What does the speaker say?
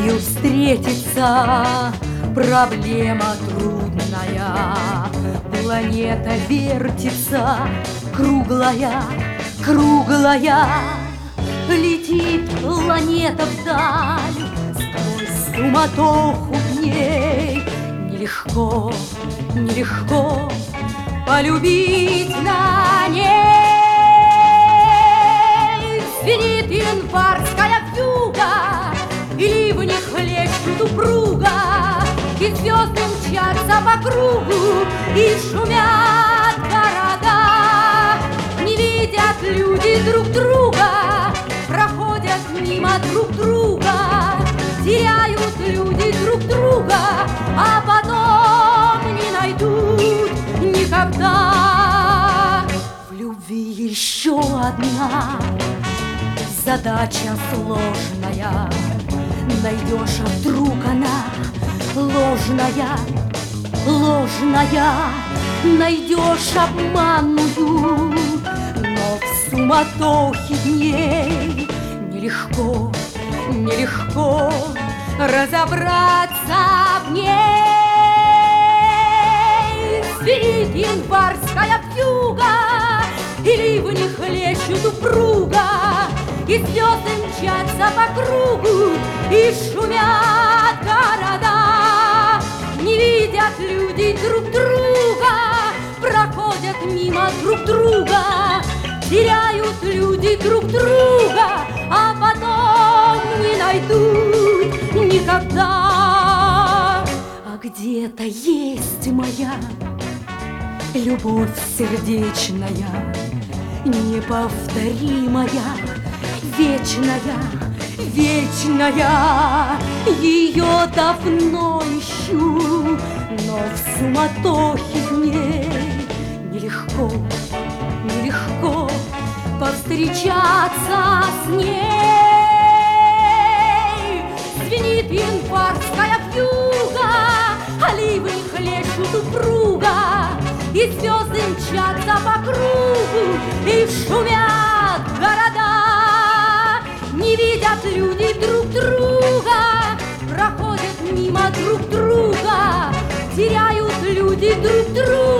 любовью встретиться проблема трудная. Планета вертится, круглая, круглая. Летит планета вдаль, сквозь суматоху дней. Нелегко, нелегко полюбить на ней. Звенит январская вьюга, и ливни хлещут упруга, и звезды мчатся по кругу, и шумят города. Не видят люди друг друга, проходят мимо друг друга, теряют люди друг друга, а потом не найдут никогда. В любви еще одна задача сложная. Найдешь, а вдруг она ложная, ложная. Найдешь обманную, но в суматохе дней нелегко, нелегко разобраться в ней. Звенит январская вьюга, и ливни хлещут упруга, и звезды мчатся по кругу, и шумят города. Не видят люди друг друга, проходят мимо друг друга, теряют люди друг друга, а потом не найдут никогда. А где-то есть моя любовь сердечная, неповторимая, вечная, вечная. Ее давно ищу, но в суматохе дней нелегко, нелегко повстречаться с ней. Звенит январская вьюга, а ливни хлещут упруга, и звезды мчатся по кругу, и шумят города. Не видят люди друг друга, проходят мимо друг друга, теряют люди друг друга.